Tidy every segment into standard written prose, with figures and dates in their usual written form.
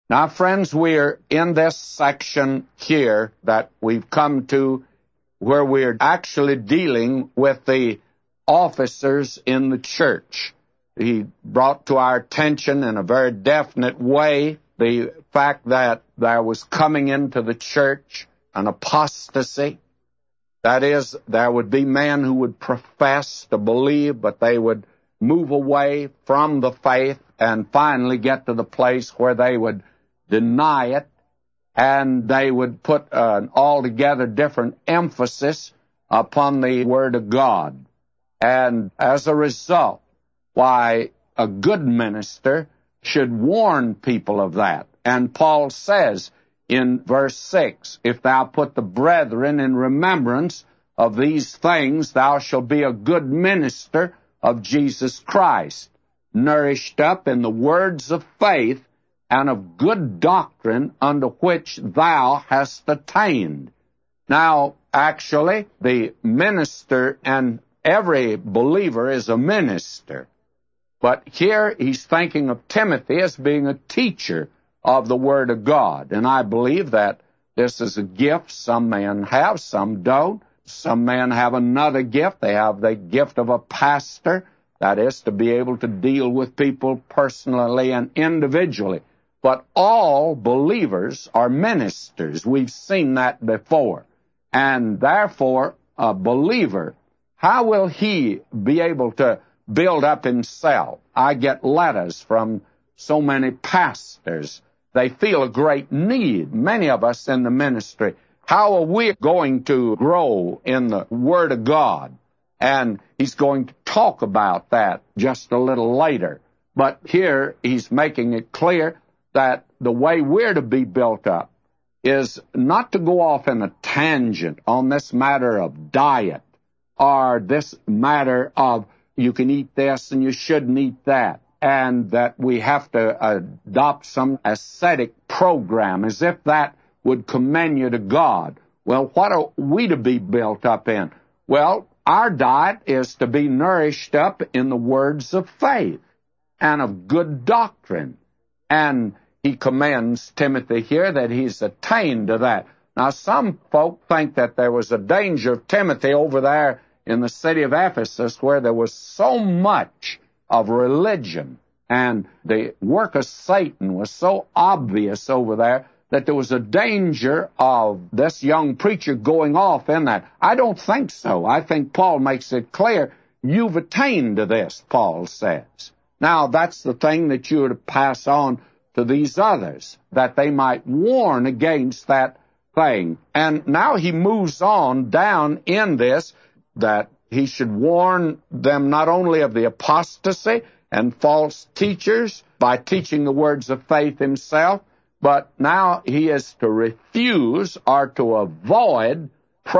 Now, friends, we're in this section here that we've come to where we're actually dealing with the officers in the church. He brought to our attention in a very definite way the fact that there was coming into the church an apostasy. That is, there would be men who would profess to believe, but they would move away from the faith and finally get to the place where they would deny it, and they would put an altogether different emphasis upon the Word of God. And as a result, why, a good minister should warn people of that. And Paul says in verse 6, "If thou put the brethren in remembrance of these things, thou shalt be a good minister of Jesus Christ, nourished up in the words of faith and of good doctrine unto which thou hast attained." Now, actually, the minister, and every believer is a minister, but here he's thinking of Timothy as being a teacher of the Word of God. And I believe that this is a gift some men have, some don't. Some men have another gift. They have the gift of a pastor, that is, to be able to deal with people personally and individually. But all believers are ministers. We've seen that before. And therefore, a believer, how will he be able to build up himself? I get letters from so many pastors. They feel a great need, many of us in the ministry. How are we going to grow in the Word of God? And he's going to talk about that just a little later. But here he's making it clear that the way we're to be built up is not to go off in a tangent on this matter of diet or this matter of you can eat this and you shouldn't eat that, and that we have to adopt some ascetic program as if that would commend you to God. Well, what are we to be built up in? Well, our diet is to be nourished up in the words of faith and of good doctrine. And he commends Timothy here that he's attained to that. Now, some folk think that there was a danger of Timothy over there in the city of Ephesus where there was so much of religion and the work of Satan was so obvious over there that there was a danger of this young preacher going off in that. I don't think so. I think Paul makes it clear, you've attained to this, Paul says. Now, that's the thing that you're to pass on to these others, that they might warn against that thing. And now he moves on down in this, that he should warn them not only of the apostasy and false teachers by teaching the words of faith himself, but now he is to refuse or to avoid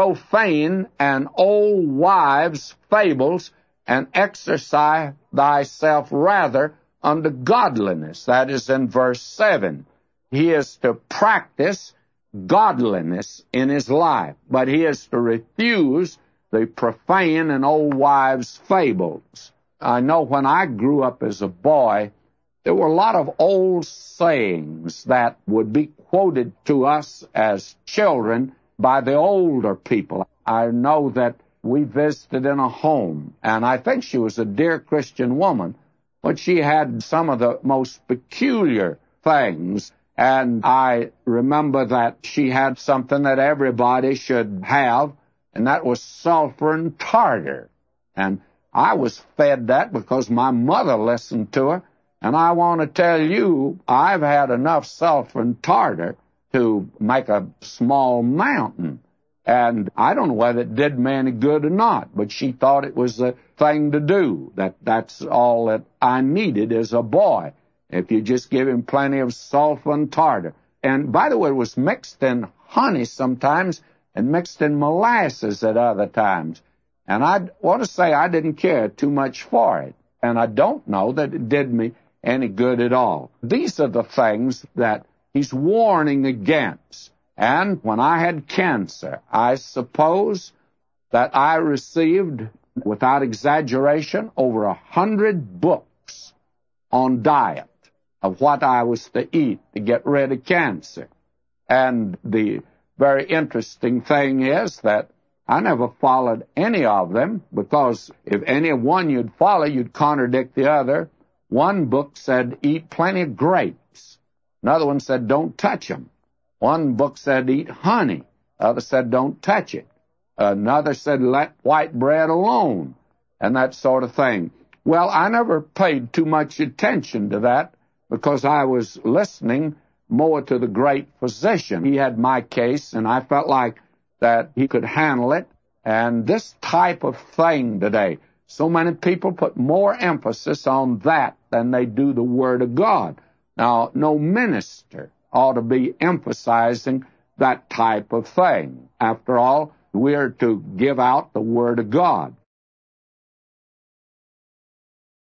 profane and old wives' fables and exercise thyself rather unto godliness. That is in verse 7. He is to practice godliness in his life, but he is to refuse the profane and old wives' fables. I know when I grew up as a boy, there were a lot of old sayings that would be quoted to us as children by the older people. I know that we visited in a home, and I think she was a dear Christian woman, but she had some of the most peculiar things. And I remember that she had something that everybody should have, and that was sulfur and tartar. And I was fed that because my mother listened to her. And I want to tell you, I've had enough sulfur and tartar to make a small mountain. And I don't know whether it did me any good or not, but she thought it was the thing to do. That's all that I needed as a boy, if you just give him plenty of sulfur and tartar. And by the way, it was mixed in honey sometimes and mixed in molasses at other times. And I want to say I didn't care too much for it. And I don't know that it did me any good at all. These are the things that he's warning against. And when I had cancer, I suppose that I received, without exaggeration, over 100 books on diet. of what I was to eat to get rid of cancer. And the very interesting thing is that I never followed any of them, because if any one you'd follow, you'd contradict the other. One book said, eat plenty of grapes. Another one said, don't touch them. One book said, eat honey. Other said, don't touch it. Another said, let white bread alone, and that sort of thing. Well, I never paid too much attention to that, because I was listening more to the great physician. He had my case, and I felt like that he could handle it. And this type of thing today, so many people put more emphasis on that than they do the Word of God. Now, no minister ought to be emphasizing that type of thing. After all, we are to give out the Word of God.